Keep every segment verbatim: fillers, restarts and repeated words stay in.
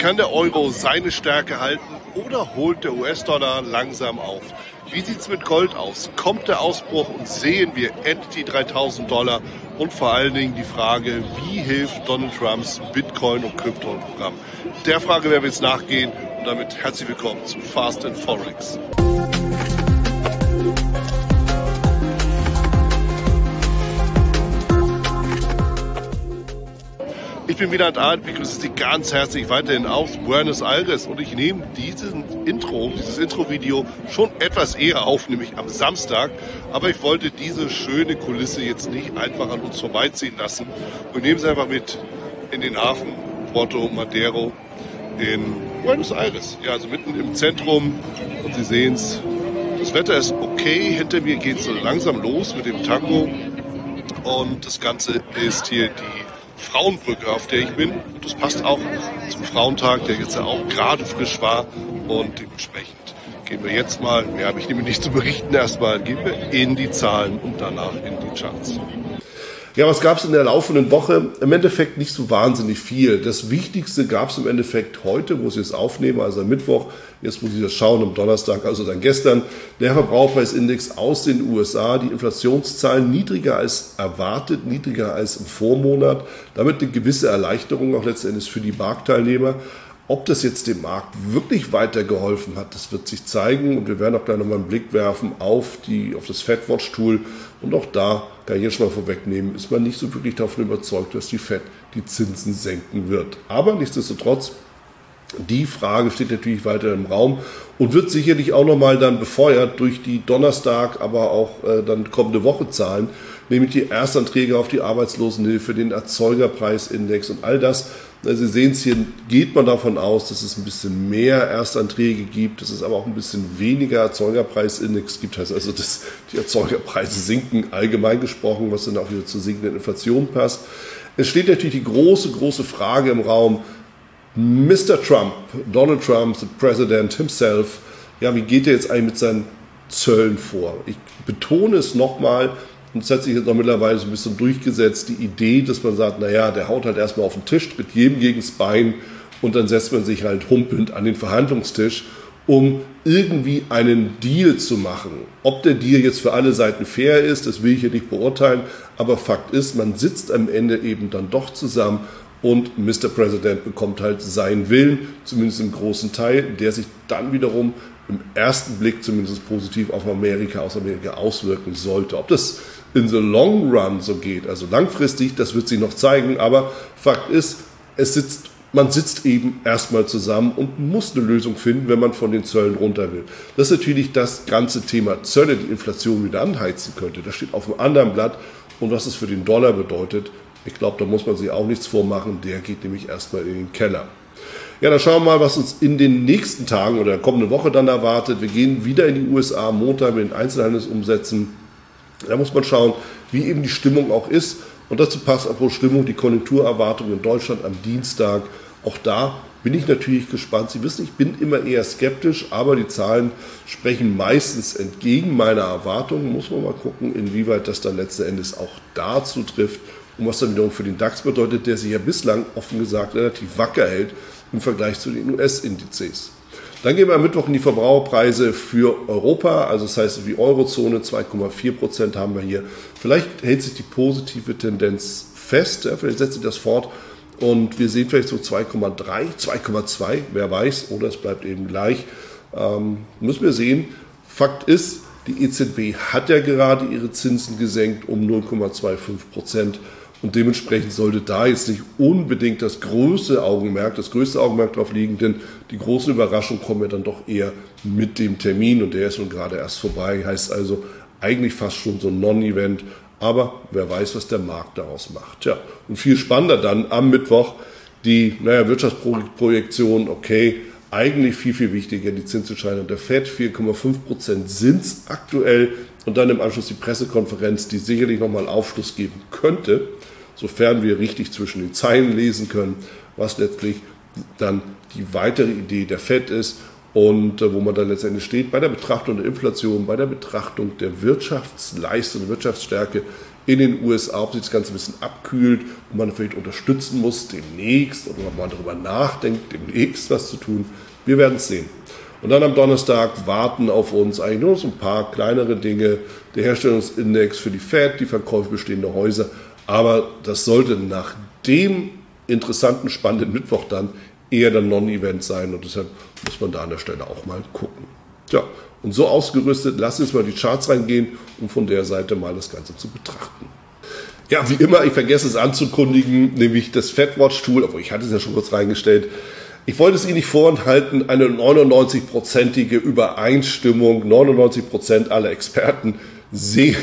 Kann der Euro seine Stärke halten oder holt der U S-Dollar langsam auf? Wie sieht es mit Gold aus? Kommt der Ausbruch und sehen wir endlich die dreitausend Dollar? Und vor allen Dingen die Frage, wie hilft Donald Trumps Bitcoin- und Krypto-Programm? Der Frage werden wir jetzt nachgehen und damit herzlich willkommen zu Fast and Forex. Ich bin Wieland Art, begrüße Sie ganz herzlich weiterhin aus Buenos Aires und ich nehme diesen Intro, dieses Intro-Video schon etwas eher auf, nämlich am Samstag. Aber ich wollte diese schöne Kulisse jetzt nicht einfach an uns vorbeiziehen lassen und nehme es einfach mit in den Hafen Puerto Madero in Buenos Aires. Ja, also mitten im Zentrum und Sie sehen es, das Wetter ist okay. Hinter mir geht es so langsam los mit dem Tango und das Ganze ist hier die Frauenbrücke, auf der ich bin. Und das passt auch zum Frauentag, der jetzt ja auch gerade frisch war. Und dementsprechend gehen wir jetzt mal, mehr habe ich nämlich nicht zu berichten, erstmal gehen wir in die Zahlen und danach in die Charts. Ja, was gab es in der laufenden Woche? Im Endeffekt nicht so wahnsinnig viel. Das Wichtigste gab es im Endeffekt heute, wo ich es aufnehme, also am Mittwoch. Jetzt muss ich das schauen, am Donnerstag, also dann gestern. Der Verbraucherpreisindex aus den U S A, die Inflationszahlen niedriger als erwartet, niedriger als im Vormonat. Damit eine gewisse Erleichterung auch letztendlich für die Marktteilnehmer. Ob das jetzt dem Markt wirklich weitergeholfen hat, das wird sich zeigen. Und wir werden auch gleich nochmal einen Blick werfen auf, die, auf das Fed-Watch-Tool. Und auch da kann ich jetzt schon mal vorwegnehmen, ist man nicht so wirklich davon überzeugt, dass die Fed die Zinsen senken wird. Aber nichtsdestotrotz, die Frage steht natürlich weiter im Raum und wird sicherlich auch nochmal dann befeuert durch die Donnerstag, aber auch äh, dann kommende Woche Zahlen, nämlich die Erstanträge auf die Arbeitslosenhilfe, den Erzeugerpreisindex und all das. Sie sehen es hier, geht man davon aus, dass es ein bisschen mehr Erstanträge gibt, dass es aber auch ein bisschen weniger Erzeugerpreisindex gibt. Heißt also, dass die Erzeugerpreise sinken, allgemein gesprochen, was dann auch wieder zur sinkenden Inflation passt. Es steht natürlich die große, große Frage im Raum, Mister Trump, Donald Trump, the President himself, ja, wie geht er jetzt eigentlich mit seinen Zöllen vor? Ich betone es nochmal, und es hat sich jetzt noch mittlerweile so ein bisschen durchgesetzt, die Idee, dass man sagt, naja, der haut halt erstmal auf den Tisch, tritt jedem gegens Bein und dann setzt man sich halt humpelnd an den Verhandlungstisch, um irgendwie einen Deal zu machen. Ob der Deal jetzt für alle Seiten fair ist, das will ich hier nicht beurteilen, aber Fakt ist, man sitzt am Ende eben dann doch zusammen und Mister President bekommt halt seinen Willen, zumindest im großen Teil, der sich dann wiederum im ersten Blick zumindest positiv auf Amerika, aus Amerika auswirken sollte. Ob das in the long run so geht, also langfristig, das wird sich noch zeigen, aber Fakt ist, es sitzt, man sitzt eben erstmal zusammen und muss eine Lösung finden, wenn man von den Zöllen runter will. Das ist natürlich das ganze Thema Zölle, die Inflation wieder anheizen könnte. Das steht auf einem anderen Blatt und was es für den Dollar bedeutet, ich glaube, da muss man sich auch nichts vormachen, der geht nämlich erstmal in den Keller. Ja, dann schauen wir mal, was uns in den nächsten Tagen oder der kommenden Woche dann erwartet. Wir gehen wieder in die U S A am Montag mit den Einzelhandelsumsätzen. Da muss man schauen, wie eben die Stimmung auch ist. Und dazu passt apropos Stimmung die Konjunkturerwartung in Deutschland am Dienstag. Auch da bin ich natürlich gespannt. Sie wissen, ich bin immer eher skeptisch, aber die Zahlen sprechen meistens entgegen meiner Erwartungen. Muss man mal gucken, inwieweit das dann letzten Endes auch dazu trifft. Und was dann wiederum für den DAX bedeutet, der sich ja bislang offen gesagt relativ wacker hält im Vergleich zu den U S-Indizes. Dann gehen wir am Mittwoch in die Verbraucherpreise für Europa, also das heißt wie Eurozone, zwei Komma vier Prozent haben wir hier. Vielleicht hält sich die positive Tendenz fest, ja, vielleicht setzt sich das fort und wir sehen vielleicht so zwei Komma drei, zwei Komma zwei, wer weiß, oder es bleibt eben gleich. Ähm, müssen wir sehen. Fakt ist, die E Z B hat ja gerade ihre Zinsen gesenkt um null Komma fünfundzwanzig Prozent. Und dementsprechend sollte da jetzt nicht unbedingt das größte Augenmerk, das größte Augenmerk drauf liegen, denn die großen Überraschungen kommen ja dann doch eher mit dem Termin und der ist nun gerade erst vorbei, heißt also eigentlich fast schon so ein Non-Event, aber wer weiß, was der Markt daraus macht. Ja, und viel spannender dann am Mittwoch die naja, Wirtschaftsprojektion, okay, eigentlich viel, viel wichtiger, die Zinsentscheidung der Fed, vier Komma fünf Prozent sind es aktuell und dann im Anschluss die Pressekonferenz, die sicherlich nochmal Aufschluss geben könnte, sofern wir richtig zwischen den Zeilen lesen können, was letztlich dann die weitere Idee der Fed ist und äh, wo man dann letztendlich steht bei der Betrachtung der Inflation, bei der Betrachtung der Wirtschaftsleistung, der Wirtschaftsstärke in den U S A, ob sich das Ganze ein bisschen abkühlt und man vielleicht unterstützen muss demnächst oder man darüber nachdenkt, demnächst was zu tun. Wir werden es sehen. Und dann am Donnerstag warten auf uns eigentlich nur so ein paar kleinere Dinge. Der Herstellungsindex für die Fed, die Verkäufe bestehender Häuser. Aber das sollte nach dem interessanten, spannenden Mittwoch dann eher der Non-Event sein. Und deshalb muss man da an der Stelle auch mal gucken. Tja, und so ausgerüstet, lass uns mal die Charts reingehen, um von der Seite mal das Ganze zu betrachten. Ja, wie immer, ich vergesse es anzukündigen, nämlich das FedWatch-Tool, obwohl ich hatte es ja schon kurz reingestellt. Ich wollte es Ihnen nicht vorenthalten, eine neunundneunzig-prozentige Übereinstimmung, neunundneunzig Prozent aller Experten sehen,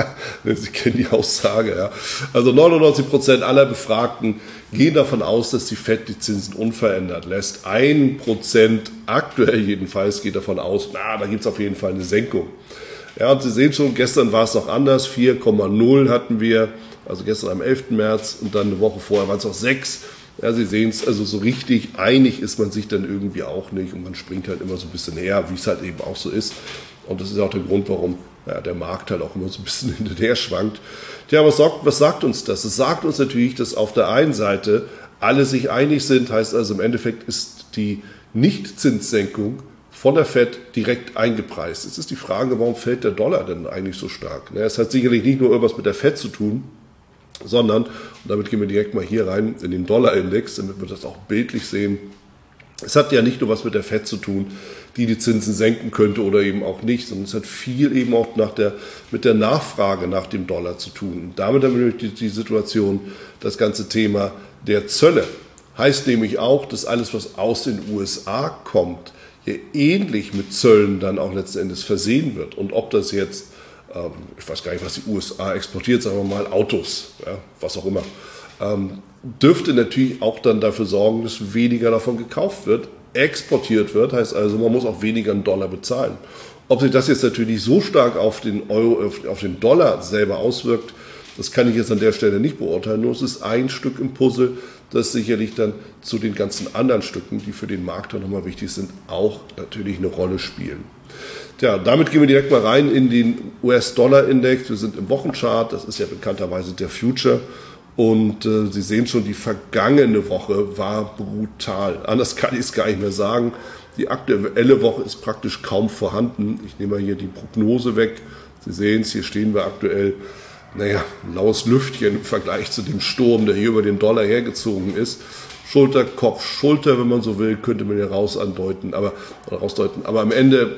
Sie kennen die Aussage, ja. Also neunundneunzig Prozent aller Befragten gehen davon aus, dass die Fed die Zinsen unverändert lässt. ein Prozent aktuell jedenfalls geht davon aus, na, da gibt es auf jeden Fall eine Senkung. Ja, und Sie sehen schon, gestern war es noch anders, vier Komma null hatten wir, also gestern am elften März und dann eine Woche vorher waren es noch sechs. Ja, Sie sehen es, also so richtig einig ist man sich dann irgendwie auch nicht und man springt halt immer so ein bisschen her, wie es halt eben auch so ist. Und das ist auch der Grund, warum ja, der Markt halt auch immer so ein bisschen hinterher schwankt. Tja, was sagt, was sagt uns das? Es sagt uns natürlich, dass auf der einen Seite alle sich einig sind, heißt also im Endeffekt ist die Nichtzinssenkung von der Fed direkt eingepreist. Jetzt ist die Frage, warum fällt der Dollar denn eigentlich so stark? Es hat sicherlich nicht nur irgendwas mit der Fed zu tun, sondern, und damit gehen wir direkt mal hier rein in den Dollarindex, damit wir das auch bildlich sehen. Es hat ja nicht nur was mit der Fed zu tun, die die Zinsen senken könnte oder eben auch nicht, sondern es hat viel eben auch nach der, mit der Nachfrage nach dem Dollar zu tun. Und damit haben wir die, die Situation, das ganze Thema der Zölle. Heißt nämlich auch, dass alles, was aus den U S A kommt, hier ähnlich mit Zöllen dann auch letzten Endes versehen wird. Und ob das jetzt ich weiß gar nicht, was die U S A exportiert, sagen wir mal Autos, ja, was auch immer, ähm, dürfte natürlich auch dann dafür sorgen, dass weniger davon gekauft wird, exportiert wird, heißt also, man muss auch weniger einen Dollar bezahlen. Ob sich das jetzt natürlich so stark auf den Euro, auf den Dollar selber auswirkt, das kann ich jetzt an der Stelle nicht beurteilen, nur es ist ein Stück im Puzzle, das sicherlich dann zu den ganzen anderen Stücken, die für den Markt dann nochmal wichtig sind, auch natürlich eine Rolle spielen. Tja, damit gehen wir direkt mal rein in den U S-Dollar-Index. Wir sind im Wochenchart, das ist ja bekannterweise der Future. Und äh, Sie sehen schon, die vergangene Woche war brutal. Anders kann ich es gar nicht mehr sagen. Die aktuelle Woche ist praktisch kaum vorhanden. Ich nehme mal hier die Prognose weg. Sie sehen es, hier stehen wir aktuell, naja, laues Lüftchen im Vergleich zu dem Sturm, der hier über den Dollar hergezogen ist. Schulter, Kopf, Schulter, wenn man so will, könnte man hier raus andeuten, aber, oder rausdeuten. Aber am Ende,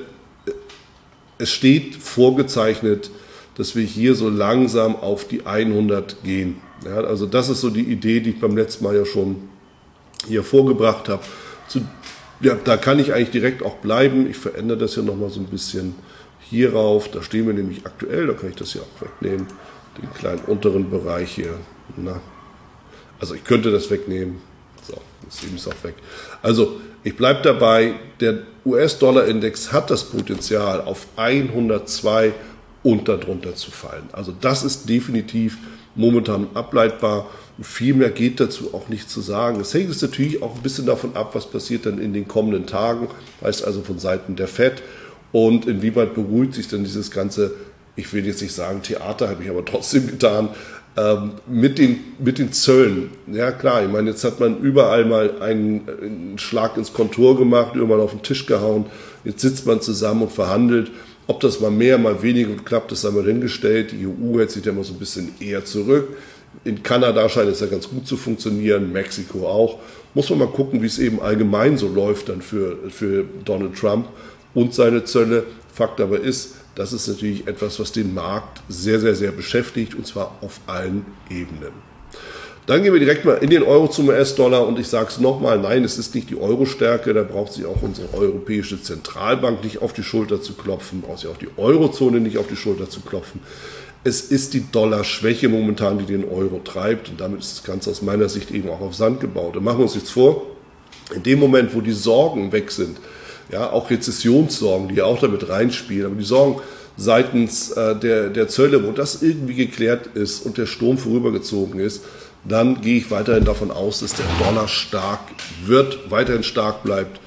es steht vorgezeichnet, dass wir hier so langsam auf die hundert gehen. Ja, also das ist so die Idee, die ich beim letzten Mal ja schon hier vorgebracht habe. Zu, ja, da kann ich eigentlich direkt auch bleiben. Ich verändere das hier nochmal so ein bisschen hier rauf. Da stehen wir nämlich aktuell, da kann ich das hier auch wegnehmen, den kleinen unteren Bereich hier. Na, also ich könnte das wegnehmen. So, das ist auch weg. Also ich bleibe dabei, der U S-Dollar-Index hat das Potenzial, auf hundertzwei und darunter zu fallen. Also das ist definitiv momentan ableitbar. Und viel mehr geht dazu auch nicht zu sagen. Es hängt jetzt natürlich auch ein bisschen davon ab, was passiert dann in den kommenden Tagen, heißt also von Seiten der Fed und inwieweit beruhigt sich dann dieses ganze, ich will jetzt nicht sagen Theater, habe ich aber trotzdem getan, ähm, mit den, mit den Zöllen. Ja klar, ich meine, jetzt hat man überall mal einen, einen Schlag ins Kontor gemacht, überall auf den Tisch gehauen, jetzt sitzt man zusammen und verhandelt. Ob das mal mehr, mal weniger klappt, das haben wir hingestellt. Die E U hält sich ja immer so ein bisschen eher zurück. In Kanada scheint es ja ganz gut zu funktionieren, Mexiko auch. Muss man mal gucken, wie es eben allgemein so läuft dann für, für Donald Trump und seine Zölle. Fakt aber ist, das ist natürlich etwas, was den Markt sehr, sehr, sehr beschäftigt, und zwar auf allen Ebenen. Dann gehen wir direkt mal in den Euro zum U S-Dollar und ich sage es nochmal, nein, es ist nicht die Euro-Stärke, da braucht sich auch unsere Europäische Zentralbank nicht auf die Schulter zu klopfen, braucht sich auch die Eurozone nicht auf die Schulter zu klopfen. Es ist die Dollarschwäche momentan, die den Euro treibt, und damit ist das Ganze aus meiner Sicht eben auch auf Sand gebaut. Und machen wir uns jetzt vor, in dem Moment, wo die Sorgen weg sind, ja, auch Rezessionssorgen, die ja auch damit reinspielen, aber die Sorgen seitens äh, der, der Zölle, wo das irgendwie geklärt ist und der Sturm vorübergezogen ist, dann gehe ich weiterhin davon aus, dass der Dollar stark wird, weiterhin stark bleibt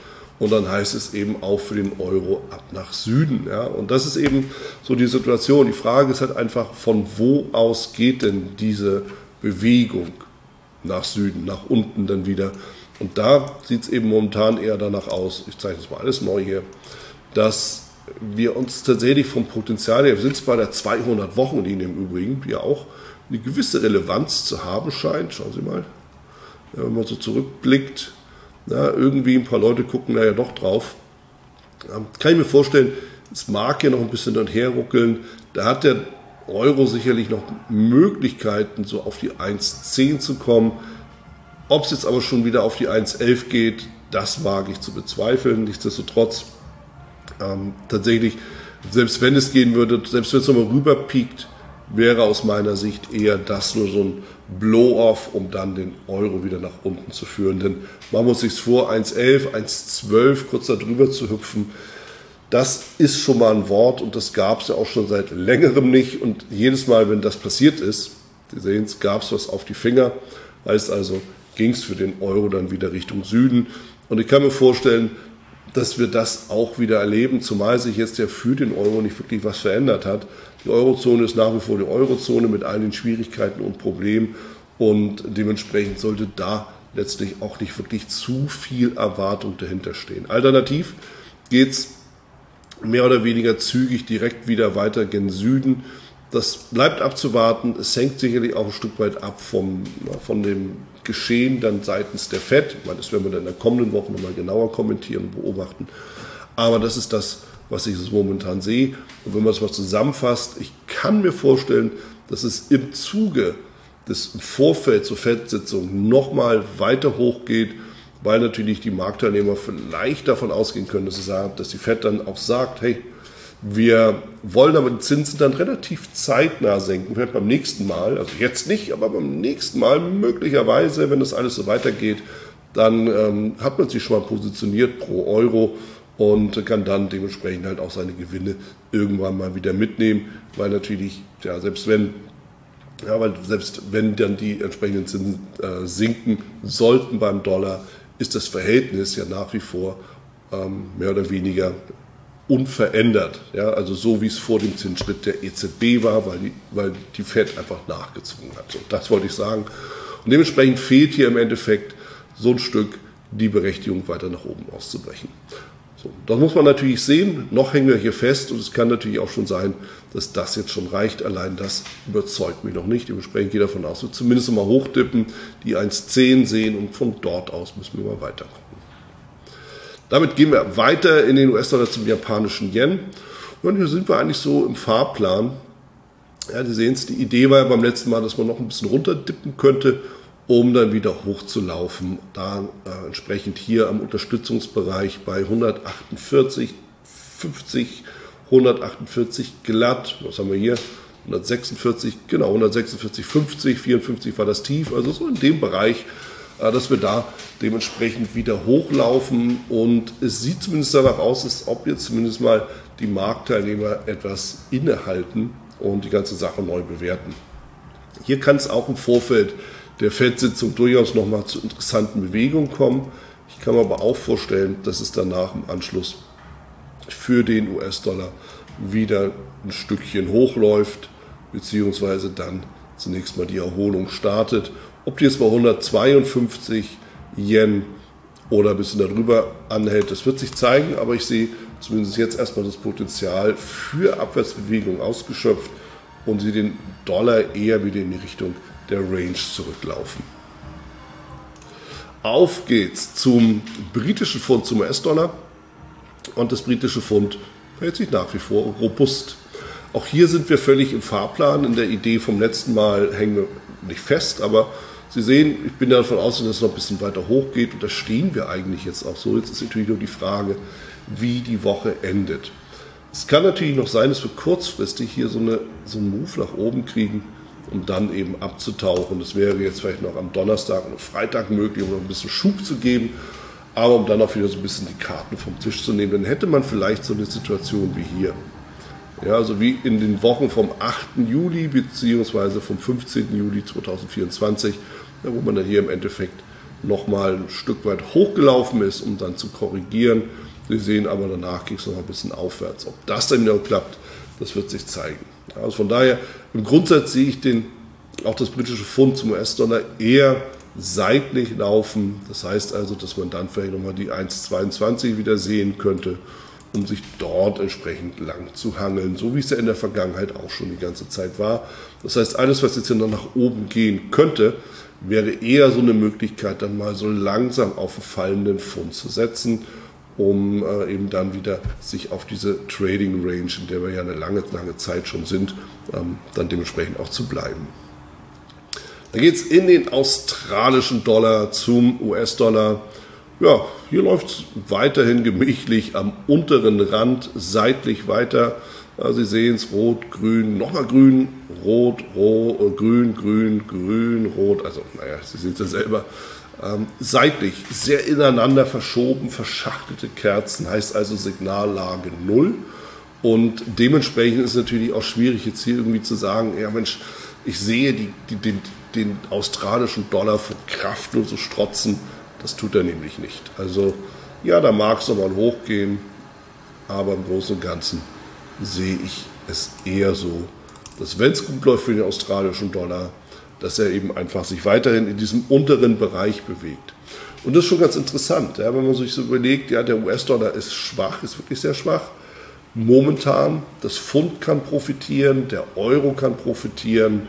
Und dann heißt es eben auch für den Euro ab nach Süden. Ja? Und das ist eben so die Situation. Die Frage ist halt einfach, von wo aus geht denn diese Bewegung nach Süden, nach unten dann wieder? Und da sieht es eben momentan eher danach aus, ich zeige das mal alles neu hier, dass wir uns tatsächlich vom Potenzial her, wir sind bei der zweihundert-Wochen-Linie im Übrigen, die ja auch eine gewisse Relevanz zu haben scheint. Schauen Sie mal, ja, wenn man so zurückblickt, ja, irgendwie ein paar Leute gucken da ja doch drauf. Ja, kann ich mir vorstellen, es mag ja noch ein bisschen dann herruckeln. Da hat der Euro sicherlich noch Möglichkeiten, so auf die eins Komma zehn zu kommen. Ob es jetzt aber schon wieder auf die eins Komma elf geht, das wage ich zu bezweifeln. Nichtsdestotrotz, ähm, tatsächlich, selbst wenn es gehen würde, selbst wenn es nochmal rüber piekt, wäre aus meiner Sicht eher das nur so ein Blow-off, um dann den Euro wieder nach unten zu führen. Denn man muss sich vor, eins Komma elf, eins Komma zwölf kurz darüber zu hüpfen, das ist schon mal ein Wort und das gab es ja auch schon seit längerem nicht. Und jedes Mal, wenn das passiert ist, Sie sehen es, gab es was auf die Finger. Heißt also, ging es für den Euro dann wieder Richtung Süden. Und ich kann mir vorstellen, dass wir das auch wieder erleben, zumal sich jetzt ja für den Euro nicht wirklich was verändert hat. Die Eurozone ist nach wie vor die Eurozone mit all den Schwierigkeiten und Problemen und dementsprechend sollte da letztlich auch nicht wirklich zu viel Erwartung dahinter stehen. Alternativ geht es mehr oder weniger zügig direkt wieder weiter gen Süden. Das bleibt abzuwarten. Es hängt sicherlich auch ein Stück weit ab vom, von dem Geschehen dann seitens der Fed. Ich meine, das werden wir dann in der kommenden Woche nochmal genauer kommentieren und beobachten. Aber das ist das, was ich momentan sehe. Und wenn man es mal zusammenfasst, ich kann mir vorstellen, dass es im Zuge des im Vorfeld zur Fed-Sitzung nochmal weiter hochgeht, weil natürlich die Marktteilnehmer vielleicht davon ausgehen können, dass, sie sagen, dass die Fed dann auch sagt, hey, wir wollen aber die Zinsen dann relativ zeitnah senken, vielleicht beim nächsten Mal, also jetzt nicht, aber beim nächsten Mal möglicherweise, wenn das alles so weitergeht, dann ähm, hat man sich schon mal positioniert pro Euro und kann dann dementsprechend halt auch seine Gewinne irgendwann mal wieder mitnehmen, weil natürlich, ja, selbst wenn, ja, weil selbst wenn dann die entsprechenden Zinsen äh, sinken sollten beim Dollar, ist das Verhältnis ja nach wie vor ähm, mehr oder weniger unverändert, ja, also so wie es vor dem Zinsschritt der E Z B war, weil die, weil die Fed einfach nachgezogen hat. So, das wollte ich sagen. Und dementsprechend fehlt hier im Endeffekt so ein Stück die Berechtigung, weiter nach oben auszubrechen. So, das muss man natürlich sehen. Noch hängen wir hier fest und es kann natürlich auch schon sein, dass das jetzt schon reicht. Allein das überzeugt mich noch nicht. Dementsprechend gehe ich davon aus, wir zumindest mal hochdippen, die eins Komma zehn sehen und von dort aus müssen wir mal weiter gucken. Damit gehen wir weiter in den U S-Dollar zum japanischen Yen. Und hier sind wir eigentlich so im Fahrplan. Ja, Sie sehen es, die Idee war ja beim letzten Mal, dass man noch ein bisschen runterdippen könnte, um dann wieder hochzulaufen. Da äh, entsprechend hier am Unterstützungsbereich bei hundertachtundvierzig fünfzig, hundertachtundvierzig glatt. Was haben wir hier? hundertsechsundvierzig, genau, hundertsechsundvierzig fünfzig, vierundfünfzig war das Tief. Also so in dem Bereich, dass wir da dementsprechend wieder hochlaufen und es sieht zumindest danach aus, als ob jetzt zumindest mal die Marktteilnehmer etwas innehalten und die ganze Sache neu bewerten. Hier kann es auch im Vorfeld der Fed-Sitzung durchaus nochmal zu interessanten Bewegungen kommen. Ich kann mir aber auch vorstellen, dass es danach im Anschluss für den U S-Dollar wieder ein Stückchen hochläuft, beziehungsweise dann zunächst mal die Erholung startet. Ob die jetzt bei hundertzweiundfünfzig Yen oder ein bisschen darüber anhält, das wird sich zeigen, aber ich sehe zumindest jetzt erstmal das Potenzial für Abwärtsbewegung ausgeschöpft und sehe den Dollar eher wieder in die Richtung der Range zurücklaufen. Auf geht's zum britischen Pfund, zum U S-Dollar, und das britische Pfund hält sich nach wie vor robust. Auch hier sind wir völlig im Fahrplan. In der Idee vom letzten Mal hängen wir nicht fest, aber Sie sehen, ich bin davon ausgegangen, dass es noch ein bisschen weiter hoch geht und da stehen wir eigentlich jetzt auch so. Jetzt ist natürlich nur die Frage, wie die Woche endet. Es kann natürlich noch sein, dass wir kurzfristig hier so, eine, so einen Move nach oben kriegen, um dann eben abzutauchen. Das wäre jetzt vielleicht noch am Donnerstag und Freitag möglich, um noch ein bisschen Schub zu geben, aber um dann auch wieder so ein bisschen die Karten vom Tisch zu nehmen. Dann hätte man vielleicht so eine Situation wie hier. Ja, also wie in den Wochen vom achten Juli bzw. vom fünfzehnten Juli zweitausendvierundzwanzig, wo man dann hier im Endeffekt nochmal ein Stück weit hochgelaufen ist, um dann zu korrigieren. Sie sehen aber, danach ging es noch ein bisschen aufwärts. Ob das dann wieder klappt, das wird sich zeigen. Also von daher, im Grundsatz sehe ich den, auch das britische Pfund zum U S-Dollar eher seitlich laufen. Das heißt also, dass man dann vielleicht nochmal die eins Komma zweiundzwanzig wieder sehen könnte, um sich dort entsprechend lang zu hangeln, so wie es ja in der Vergangenheit auch schon die ganze Zeit war. Das heißt, alles, was jetzt hier noch nach oben gehen könnte, wäre eher so eine Möglichkeit, dann mal so langsam auf einen fallenden Pfund zu setzen, um äh, eben dann wieder sich auf diese Trading Range, in der wir ja eine lange, lange Zeit schon sind, ähm, dann dementsprechend auch zu bleiben. Dann geht es in den australischen Dollar zum U S-Dollar. Ja, hier läuft es weiterhin gemächlich am unteren Rand, seitlich weiter. Ja, Sie sehen es, rot, grün, nochmal grün, rot, rot, grün, grün, grün, rot. Also, naja, Sie sehen es ja selber. Ähm, seitlich, sehr ineinander verschoben, verschachtelte Kerzen, heißt also Signallage null. Und dementsprechend ist es natürlich auch schwierig, jetzt hier irgendwie zu sagen, ja Mensch, ich sehe die, die, den, den australischen Dollar von Kraft nur so strotzen. Das tut er nämlich nicht. Also ja, da mag es nochmal hochgehen, aber im Großen und Ganzen sehe ich es eher so, dass wenn es gut läuft für den australischen Dollar, dass er eben einfach sich weiterhin in diesem unteren Bereich bewegt. Und das ist schon ganz interessant, ja, wenn man sich so überlegt, ja, der U S-Dollar ist schwach, ist wirklich sehr schwach. Momentan, das Pfund kann profitieren, der Euro kann profitieren,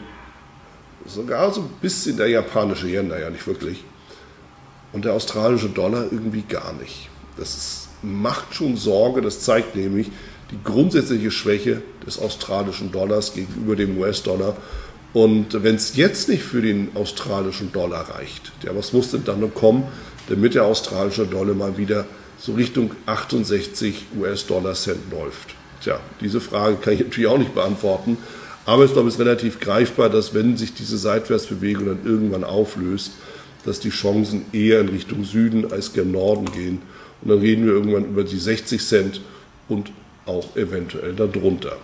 sogar so ein bisschen der japanische Yen, naja, nicht wirklich. Und der australische Dollar irgendwie gar nicht. Das ist, macht schon Sorge, das zeigt nämlich die grundsätzliche Schwäche des australischen Dollars gegenüber dem U S-Dollar. Und wenn es jetzt nicht für den australischen Dollar reicht, ja, was muss denn dann noch kommen, damit der australische Dollar mal wieder so Richtung achtundsechzig U S-Dollar-Cent läuft? Tja, diese Frage kann ich natürlich auch nicht beantworten, aber ich glaube, es ist relativ greifbar, dass wenn sich diese Seitwärtsbewegung dann irgendwann auflöst, dass die Chancen eher in Richtung Süden als gen Norden gehen. Und dann reden wir irgendwann über die sechzig Cent und auch eventuell darunter.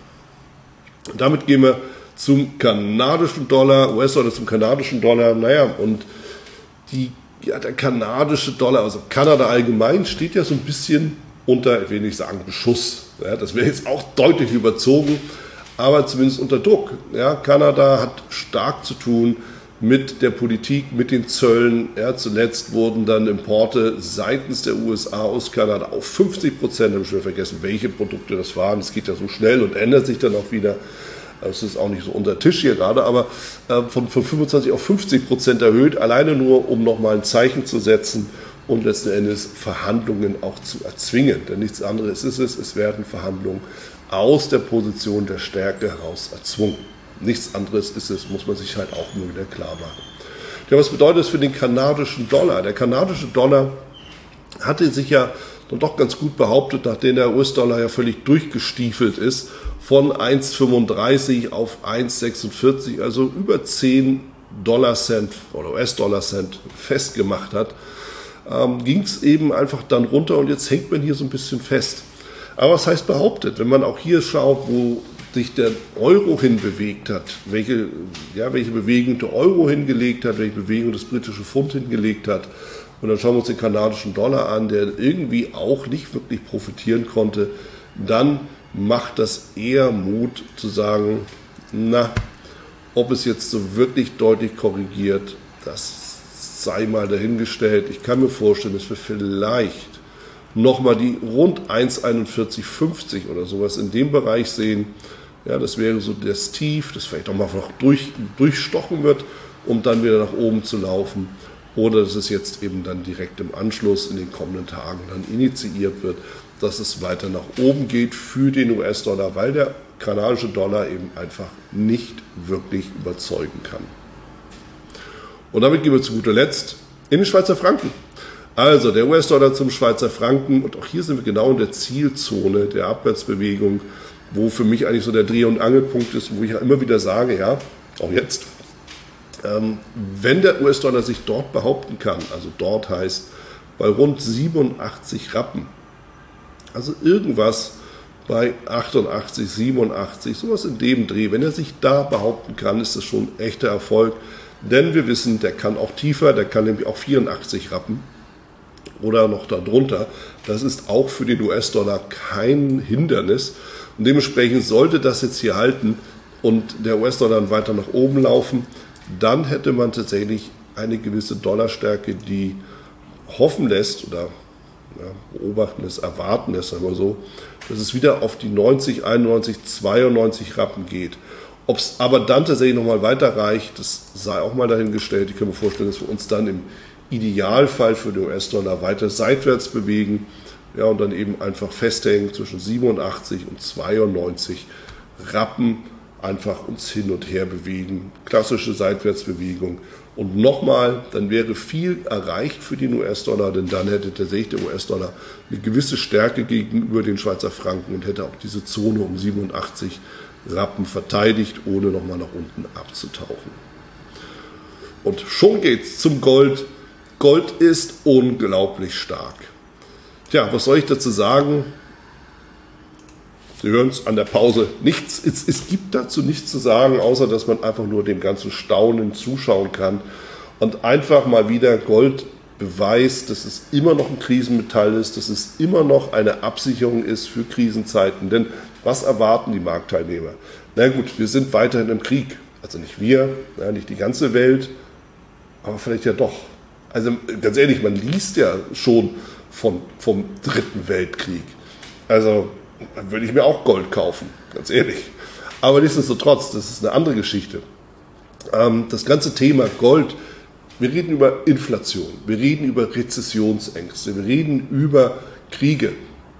Und damit gehen wir zum kanadischen Dollar, U S-Dollar zum kanadischen Dollar. Naja, und die, ja, der kanadische Dollar, also Kanada allgemein, steht ja so ein bisschen unter, ich will nicht sagen Beschuss. Ja, das wäre jetzt auch deutlich überzogen, aber zumindest unter Druck. Ja, Kanada hat stark zu tun mit der Politik, mit den Zöllen. Ja, zuletzt wurden dann Importe seitens der U S A aus Kanada auf fünfzig Prozent, habe ich schon vergessen, welche Produkte das waren. Es geht ja so schnell und ändert sich dann auch wieder. Das ist auch nicht so unter Tisch hier gerade, aber äh, von, von fünfundzwanzig auf fünfzig Prozent erhöht, alleine nur, um nochmal ein Zeichen zu setzen und letzten Endes Verhandlungen auch zu erzwingen. Denn nichts anderes ist es, es werden Verhandlungen aus der Position der Stärke heraus erzwungen. Nichts anderes ist es, muss man sich halt auch nur wieder klar machen. Ja, was bedeutet das für den kanadischen Dollar? Der kanadische Dollar hatte sich ja dann doch ganz gut behauptet, nachdem der U S-Dollar ja völlig durchgestiefelt ist, von eins Komma fünfunddreißig auf eins Komma sechsundvierzig, also über zehn Dollar Cent oder U S-Dollar Cent festgemacht hat, ähm, ging es eben einfach dann runter und jetzt hängt man hier so ein bisschen fest. Aber was heißt behauptet? Wenn man auch hier schaut, wo sich der Euro hinbewegt hat, welche, ja, welche Bewegung der Euro hingelegt hat, welche Bewegung das britische Pfund hingelegt hat, und dann schauen wir uns den kanadischen Dollar an, der irgendwie auch nicht wirklich profitieren konnte, dann macht das eher Mut zu sagen, na, ob es jetzt so wirklich deutlich korrigiert, das sei mal dahingestellt. Ich kann mir vorstellen, dass wir vielleicht nochmal die rund eins Komma einundvierzig fünfzig oder sowas in dem Bereich sehen. Ja, das wäre so das Tief, das vielleicht auch mal noch durch, durchstochen wird, um dann wieder nach oben zu laufen. Oder dass es jetzt eben dann direkt im Anschluss in den kommenden Tagen dann initiiert wird, dass es weiter nach oben geht für den U S-Dollar, weil der kanadische Dollar eben einfach nicht wirklich überzeugen kann. Und damit gehen wir zu guter Letzt in den Schweizer Franken. Also der U S-Dollar zum Schweizer Franken, und auch hier sind wir genau in der Zielzone der Abwärtsbewegung, wo für mich eigentlich so der Dreh- und Angelpunkt ist, wo ich ja immer wieder sage, ja, auch jetzt, ähm, wenn der U S-Dollar sich dort behaupten kann, also dort heißt bei rund siebenundachtzig Rappen, also irgendwas bei achtundachtzig, siebenundachtzig, sowas in dem Dreh, wenn er sich da behaupten kann, ist das schon ein echter Erfolg. Denn wir wissen, der kann auch tiefer, der kann nämlich auch vierundachtzig Rappen oder noch darunter. Das ist auch für den U S-Dollar kein Hindernis. Und dementsprechend sollte das jetzt hier halten und der U S-Dollar weiter nach oben laufen, dann hätte man tatsächlich eine gewisse Dollarstärke, die hoffen lässt oder ja, beobachten lässt, erwarten lässt, sagen wir so, dass es wieder auf die neunzig, einundneunzig, zweiundneunzig Rappen geht. Ob es aber dann tatsächlich nochmal weiter reicht, das sei auch mal dahingestellt. Ich kann mir vorstellen, dass wir uns dann im Idealfall für den U S-Dollar weiter seitwärts bewegen, ja, und dann eben einfach festhängen zwischen siebenundachtzig und zweiundneunzig Rappen, einfach uns hin und her bewegen, klassische Seitwärtsbewegung. Und nochmal, dann wäre viel erreicht für den U S-Dollar, denn dann hätte tatsächlich der U S-Dollar eine gewisse Stärke gegenüber den Schweizer Franken und hätte auch diese Zone um siebenundachtzig Rappen verteidigt, ohne nochmal nach unten abzutauchen. Und schon geht's zum Gold. Gold ist unglaublich stark. Tja, was soll ich dazu sagen? Sie hören es an der Pause. Nichts, es, es gibt dazu nichts zu sagen, außer dass man einfach nur dem ganzen Staunen zuschauen kann und einfach mal wieder Gold beweist, dass es immer noch ein Krisenmetall ist, dass es immer noch eine Absicherung ist für Krisenzeiten. Denn was erwarten die Marktteilnehmer? Na gut, wir sind weiterhin im Krieg. Also nicht wir, ja, nicht die ganze Welt, aber vielleicht ja doch. Also ganz ehrlich, man liest ja schon von, vom Dritten Weltkrieg. Also dann würde ich mir auch Gold kaufen, ganz ehrlich. Aber nichtsdestotrotz, das ist eine andere Geschichte. Ähm, das ganze Thema Gold, wir reden über Inflation, wir reden über Rezessionsängste, wir reden über Kriege.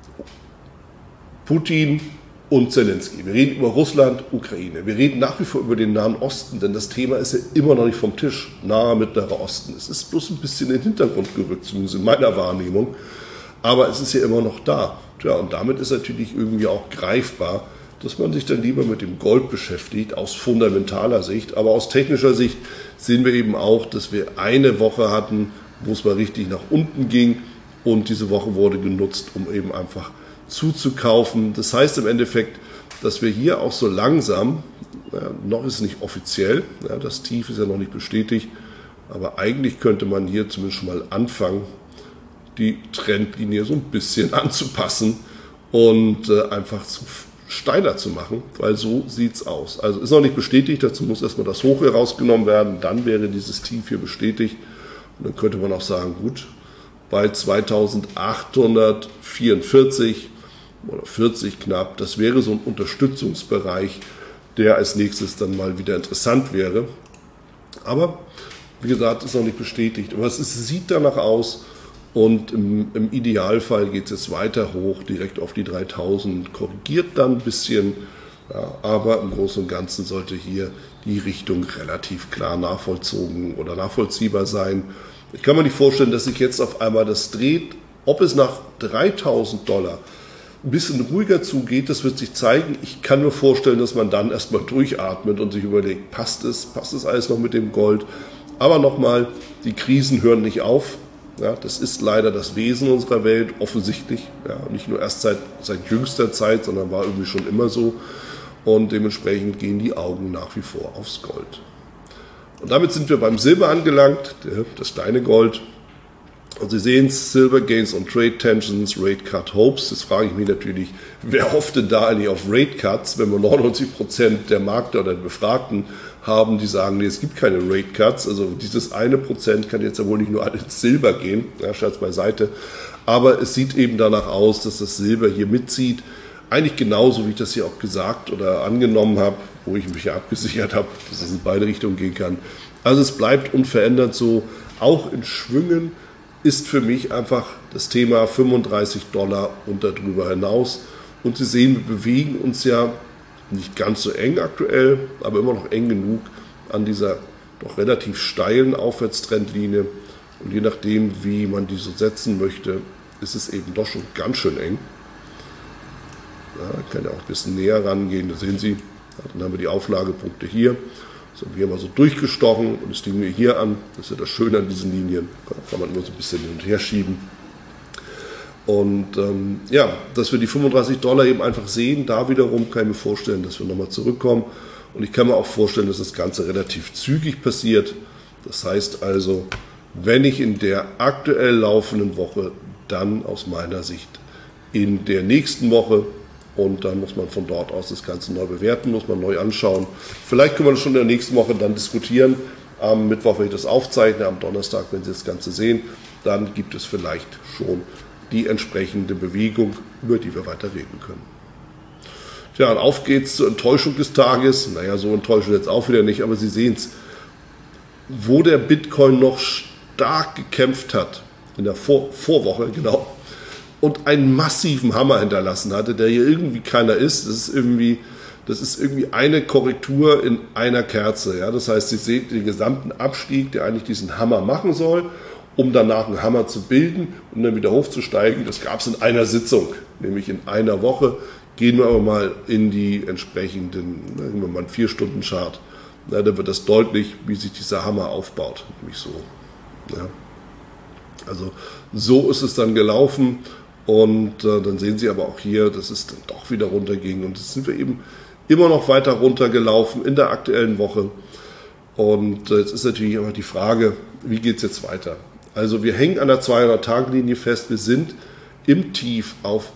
Putin und Zelensky, wir reden über Russland, Ukraine, wir reden nach wie vor über den Nahen Osten, denn das Thema ist ja immer noch nicht vom Tisch, nahe Mittlerer Osten. Es ist bloß ein bisschen in den Hintergrund gerückt, zumindest in meiner Wahrnehmung. Aber es ist ja immer noch da. Ja, und damit ist natürlich irgendwie auch greifbar, dass man sich dann lieber mit dem Gold beschäftigt, aus fundamentaler Sicht. Aber aus technischer Sicht sehen wir eben auch, dass wir eine Woche hatten, wo es mal richtig nach unten ging. Und diese Woche wurde genutzt, um eben einfach zuzukaufen. Das heißt im Endeffekt, dass wir hier auch so langsam, ja, noch ist es nicht offiziell, ja, das Tief ist ja noch nicht bestätigt, aber eigentlich könnte man hier zumindest schon mal anfangen, die Trendlinie so ein bisschen anzupassen und äh, einfach zu steiler zu machen, weil so sieht es aus. Also ist noch nicht bestätigt, dazu muss erstmal das Hoch herausgenommen werden, dann wäre dieses Tief hier bestätigt und dann könnte man auch sagen, gut, bei zweitausendachthundertvierundvierzig oder vierzig knapp, das wäre so ein Unterstützungsbereich, der als nächstes dann mal wieder interessant wäre. Aber wie gesagt, ist noch nicht bestätigt, aber es ist, sieht danach aus. Und im, im Idealfall geht es jetzt weiter hoch, direkt auf die dreitausend, korrigiert dann ein bisschen, ja, aber im Großen und Ganzen sollte hier die Richtung relativ klar nachvollzogen oder nachvollziehbar sein. Ich kann mir nicht vorstellen, dass sich jetzt auf einmal das dreht. Ob es nach dreitausend Dollar ein bisschen ruhiger zugeht, das wird sich zeigen. Ich kann mir vorstellen, dass man dann erstmal durchatmet und sich überlegt, passt es, passt es alles noch mit dem Gold? Aber nochmal, die Krisen hören nicht auf. Ja, das ist leider das Wesen unserer Welt, offensichtlich. Ja, nicht nur erst seit, seit jüngster Zeit, sondern war irgendwie schon immer so. Und dementsprechend gehen die Augen nach wie vor aufs Gold. Und damit sind wir beim Silber angelangt, das Steinegold. Und Sie sehen es, Silver Gains on Trade Tensions, Rate Cut Hopes. Jetzt frage ich mich natürlich, wer hofft denn da eigentlich auf Rate Cuts, wenn wir neunundneunzig Prozent der Markt- oder der Befragten haben, die sagen, nee, es gibt keine Rate Cuts. Also dieses eine Prozent kann jetzt ja wohl nicht nur ins Silber gehen, ja, Scherz beiseite. Aber es sieht eben danach aus, dass das Silber hier mitzieht. Eigentlich genauso, wie ich das hier auch gesagt oder angenommen habe, wo ich mich ja abgesichert habe, dass es in beide Richtungen gehen kann. Also es bleibt unverändert so. Auch in Schwüngen ist für mich einfach das Thema fünfunddreißig Dollar und darüber hinaus. Und Sie sehen, wir bewegen uns ja nicht ganz so eng aktuell, aber immer noch eng genug an dieser doch relativ steilen Aufwärtstrendlinie. Und je nachdem, wie man die so setzen möchte, ist es eben doch schon ganz schön eng. Ja, ich kann ja auch ein bisschen näher rangehen, da sehen Sie, ja, dann haben wir die Auflagepunkte hier. So, wir haben also durchgestochen und es liegen wir hier an. Das ist ja das Schöne an diesen Linien. Da kann man immer so ein bisschen hin und her schieben. Und ähm, ja, dass wir die fünfunddreißig Dollar eben einfach sehen, da wiederum kann ich mir vorstellen, dass wir nochmal zurückkommen. Und ich kann mir auch vorstellen, dass das Ganze relativ zügig passiert. Das heißt also, wenn ich in der aktuell laufenden Woche, dann aus meiner Sicht in der nächsten Woche, und dann muss man von dort aus das Ganze neu bewerten, muss man neu anschauen. Vielleicht können wir das schon in der nächsten Woche dann diskutieren. Am Mittwoch, wenn ich das aufzeichne, am Donnerstag, wenn Sie das Ganze sehen, dann gibt es vielleicht schon die entsprechende Bewegung, über die wir weiter reden können. Tja, und auf geht's zur Enttäuschung des Tages. Naja, so enttäuschend jetzt auch wieder nicht, aber Sie sehen es. Wo der Bitcoin noch stark gekämpft hat, in der Vor- Vorwoche, genau, und einen massiven Hammer hinterlassen hatte, der hier irgendwie keiner ist. Das ist irgendwie, das ist irgendwie eine Korrektur in einer Kerze. Ja? Das heißt, Sie sehen den gesamten Abstieg, der eigentlich diesen Hammer machen soll, um danach einen Hammer zu bilden und dann wieder hochzusteigen. Das gab es in einer Sitzung, nämlich in einer Woche. Gehen wir aber mal in die entsprechenden, sagen wir mal einen vier Stunden Chart. Na, da wird das deutlich, wie sich dieser Hammer aufbaut. Nämlich so. Ja. Also so ist es dann gelaufen. Und äh, dann sehen Sie aber auch hier, dass es dann doch wieder runterging. Und jetzt sind wir eben immer noch weiter runtergelaufen in der aktuellen Woche. Und äh, jetzt ist natürlich immer die Frage, wie geht es jetzt weiter? Also wir hängen an der zweihundert-Tage-Linie fest. Wir sind im Tief auf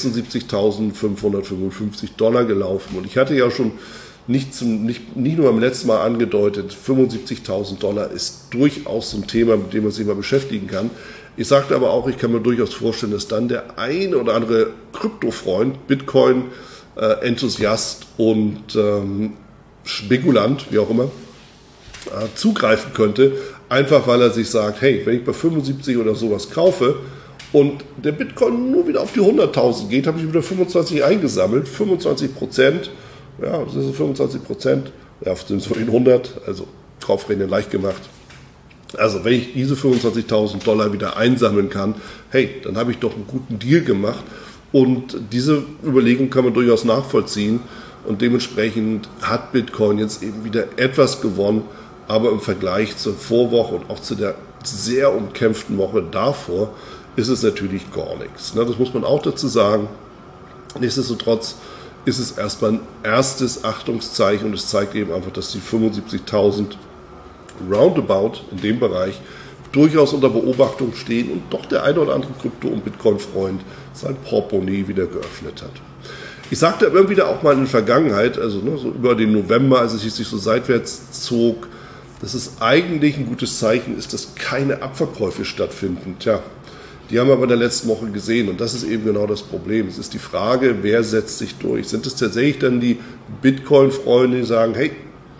sechsundsiebzigtausendfünfhundertfünfundfünfzig Dollar gelaufen. Und ich hatte ja schon nicht, zum, nicht, nicht nur beim letzten Mal angedeutet, fünfundsiebzigtausend Dollar ist durchaus so ein Thema, mit dem man sich mal beschäftigen kann. Ich sagte aber auch, ich kann mir durchaus vorstellen, dass dann der eine oder andere Kryptofreund, Bitcoin-Enthusiast äh, und ähm, Spekulant, wie auch immer, äh, zugreifen könnte, einfach weil er sich sagt, hey, wenn ich bei fünfundsiebzig oder sowas kaufe und der Bitcoin nur wieder auf die hunderttausend geht, habe ich wieder fünfundzwanzig eingesammelt, fünfundzwanzig Prozent, ja, das sind fünfundzwanzig Prozent, ja, sind es von hundert, also Kaufrechnen leicht gemacht. Also wenn ich diese fünfundzwanzigtausend Dollar wieder einsammeln kann, hey, dann habe ich doch einen guten Deal gemacht. Und diese Überlegung kann man durchaus nachvollziehen. Und dementsprechend hat Bitcoin jetzt eben wieder etwas gewonnen. Aber im Vergleich zur Vorwoche und auch zu der sehr umkämpften Woche davor ist es natürlich gar nichts. Das muss man auch dazu sagen. Nichtsdestotrotz ist es erstmal ein erstes Achtungszeichen. Und es zeigt eben einfach, dass die fünfundsiebzigtausend roundabout in dem Bereich durchaus unter Beobachtung stehen und doch der eine oder andere Krypto- und Bitcoin-Freund sein Portemonnaie wieder geöffnet hat. Ich sagte immer wieder auch mal in der Vergangenheit, also ne, so über den November, als es sich so seitwärts zog, dass es eigentlich ein gutes Zeichen ist, dass keine Abverkäufe stattfinden. Tja, die haben wir aber in der letzten Woche gesehen und das ist eben genau das Problem. Es ist die Frage, wer setzt sich durch? Sind es tatsächlich dann die Bitcoin-Freunde, die sagen, hey,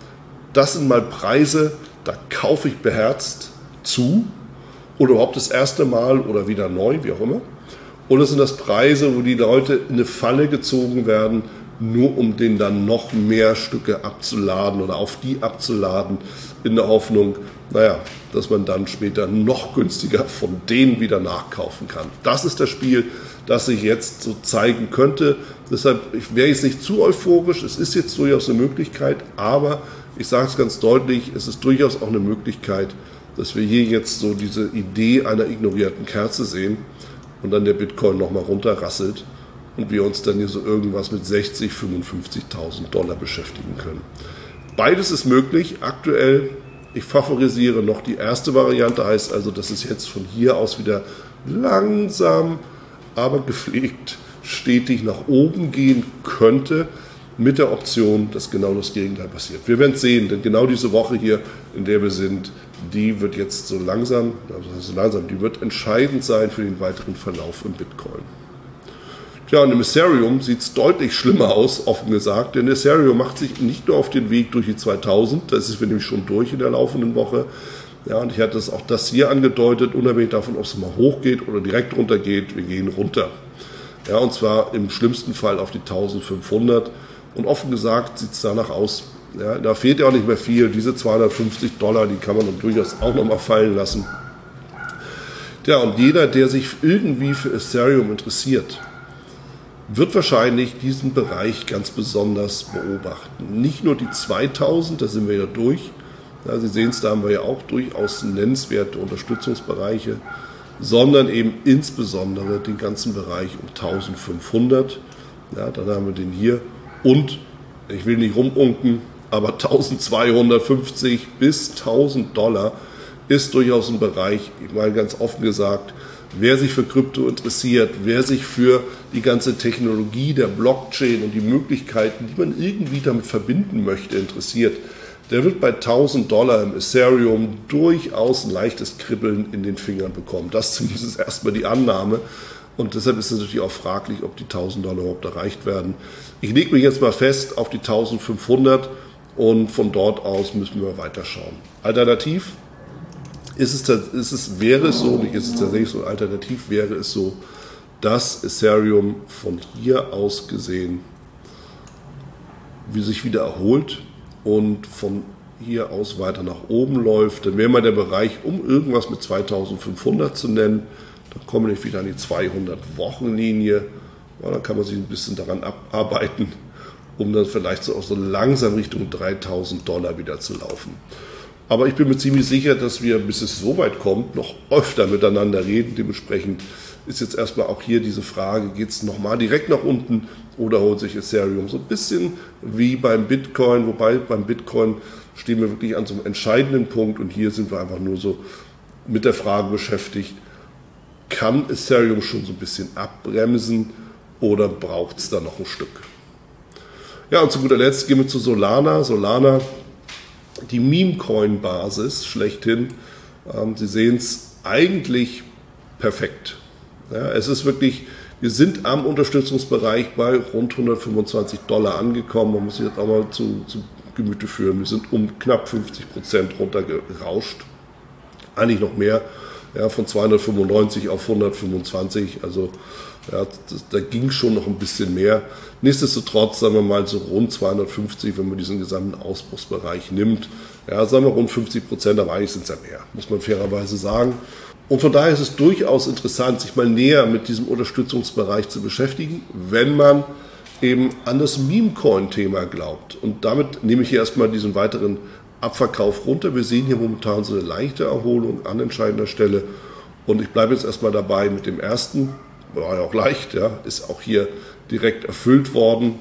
das sind mal Preise, da kaufe ich beherzt zu oder überhaupt das erste Mal oder wieder neu, wie auch immer. Oder sind das Preise, wo die Leute in eine Falle gezogen werden, nur um denen dann noch mehr Stücke abzuladen oder auf die abzuladen, in der Hoffnung, naja, dass man dann später noch günstiger von denen wieder nachkaufen kann. Das ist das Spiel, das sich jetzt so zeigen könnte. Deshalb wäre ich nicht zu euphorisch. Es ist jetzt durchaus eine Möglichkeit, aber ich sage es ganz deutlich, es ist durchaus auch eine Möglichkeit, dass wir hier jetzt so diese Idee einer ignorierten Kerze sehen und dann der Bitcoin nochmal runterrasselt und wir uns dann hier so irgendwas mit sechzig, fünfundfünfzigtausend Dollar beschäftigen können. Beides ist möglich. Aktuell, ich favorisiere noch die erste Variante, heißt also, dass es jetzt von hier aus wieder langsam, aber gepflegt, stetig nach oben gehen könnte, mit der Option, dass genau das Gegenteil passiert. Wir werden es sehen, denn genau diese Woche hier, in der wir sind, die wird jetzt so langsam, also so langsam, die wird entscheidend sein für den weiteren Verlauf im Bitcoin. Tja, und im Ethereum sieht es deutlich schlimmer aus, offen gesagt, denn Ethereum macht sich nicht nur auf den Weg durch die zweitausend, das ist wir nämlich schon durch in der laufenden Woche. Ja, und ich hatte das, auch das hier angedeutet, unabhängig davon, ob es mal hochgeht oder direkt runter geht, wir gehen runter. Ja, und zwar im schlimmsten Fall auf die eintausendfünfhundert. Und offen gesagt sieht es danach aus. Ja, da fehlt ja auch nicht mehr viel. Diese zweihundertfünfzig Dollar, die kann man dann durchaus auch nochmal fallen lassen. Ja, und jeder, der sich irgendwie für Ethereum interessiert, wird wahrscheinlich diesen Bereich ganz besonders beobachten. Nicht nur die zweitausend, da sind wir ja durch. Ja, Sie sehen es, da haben wir ja auch durchaus nennenswerte Unterstützungsbereiche, sondern eben insbesondere den ganzen Bereich um eintausendfünfhundert. Ja, dann haben wir den hier. Und, ich will nicht rumunken, aber eintausendzweihundertfünfzig bis tausend Dollar ist durchaus ein Bereich, ich meine ganz offen gesagt, wer sich für Krypto interessiert, wer sich für die ganze Technologie der Blockchain und die Möglichkeiten, die man irgendwie damit verbinden möchte, interessiert, der wird bei tausend Dollar im Ethereum durchaus ein leichtes Kribbeln in den Fingern bekommen. Das zumindest erstmal die Annahme. Und deshalb ist es natürlich auch fraglich, ob die tausend Dollar überhaupt erreicht werden. Ich lege mich jetzt mal fest auf die eintausendfünfhundert und von dort aus müssen wir weiterschauen. Alternativ ist es, ist es, wäre es so, nicht ist es tatsächlich so, alternativ wäre es so, dass Ethereum von hier aus gesehen wie sich wieder erholt und von hier aus weiter nach oben läuft. Dann wäre mal der Bereich, um irgendwas mit zweitausendfünfhundert zu nennen, dann kommen wir wieder an die zweihundert-Wochen-Linie. Ja, dann kann man sich ein bisschen daran abarbeiten, um dann vielleicht so auch so langsam Richtung dreitausend Dollar wieder zu laufen. Aber ich bin mir ziemlich sicher, dass wir, bis es so weit kommt, noch öfter miteinander reden. Dementsprechend ist jetzt erstmal auch hier diese Frage, geht es nochmal direkt nach unten oder holt sich Ethereum so ein bisschen wie beim Bitcoin, wobei beim Bitcoin stehen wir wirklich an so einem entscheidenden Punkt und hier sind wir einfach nur so mit der Frage beschäftigt, kann Ethereum schon so ein bisschen abbremsen oder braucht es da noch ein Stück? Ja, und zu guter Letzt gehen wir zu Solana. Solana, die Meme-Coin-Basis schlechthin. Ähm, Sie sehen es eigentlich perfekt. Ja, es ist wirklich, wir sind am Unterstützungsbereich bei rund hundertfünfundzwanzig Dollar angekommen. Man muss sich jetzt auch mal zu, zu Gemüte führen. Wir sind um knapp fünfzig Prozent runtergerauscht. Eigentlich noch mehr. Ja, von zweihundertfünfundneunzig auf hundertfünfundzwanzig, also ja, das, da ging schon noch ein bisschen mehr. Nichtsdestotrotz, sagen wir mal so rund zweihundertfünfzig, wenn man diesen gesamten Ausbruchsbereich nimmt, ja, sagen wir rund fünfzig Prozent, aber eigentlich sind es ja mehr, muss man fairerweise sagen. Und von daher ist es durchaus interessant, sich mal näher mit diesem Unterstützungsbereich zu beschäftigen, wenn man eben an das Meme-Coin-Thema glaubt. Und damit nehme ich hier erstmal diesen weiteren Abverkauf runter. Wir sehen hier momentan so eine leichte Erholung an entscheidender Stelle. Und ich bleibe jetzt erstmal dabei mit dem ersten. War ja auch leicht, ja, ist auch hier direkt erfüllt worden.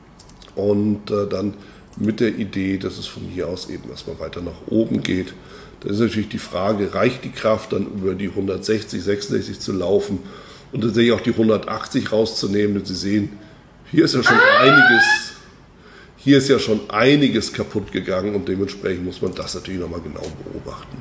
Und äh, dann mit der Idee, dass es von hier aus eben erstmal weiter nach oben geht. Da ist natürlich die Frage, reicht die Kraft dann über die hundertsechzig, sechsundsechzig zu laufen und tatsächlich auch die hundertachtzig rauszunehmen. Und Sie sehen, hier ist ja schon einiges Hier ist ja schon einiges kaputt gegangen und dementsprechend muss man das natürlich nochmal genau beobachten.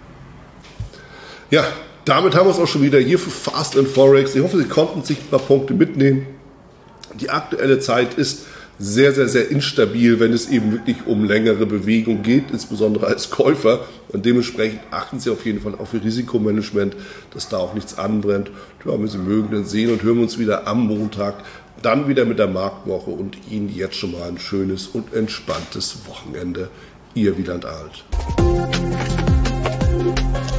Ja, damit haben wir es auch schon wieder hier für Fast and Forex. Ich hoffe, Sie konnten sich ein paar Punkte mitnehmen. Die aktuelle Zeit ist sehr, sehr, sehr instabil, wenn es eben wirklich um längere Bewegung geht, insbesondere als Käufer. Und dementsprechend achten Sie auf jeden Fall auf Ihr Risikomanagement, dass da auch nichts anbrennt. Ja, wenn Sie mögen, dann sehen und hören wir uns wieder am Montag. Dann wieder mit der Marktwoche und Ihnen jetzt schon mal ein schönes und entspanntes Wochenende. Ihr Wieland Alt.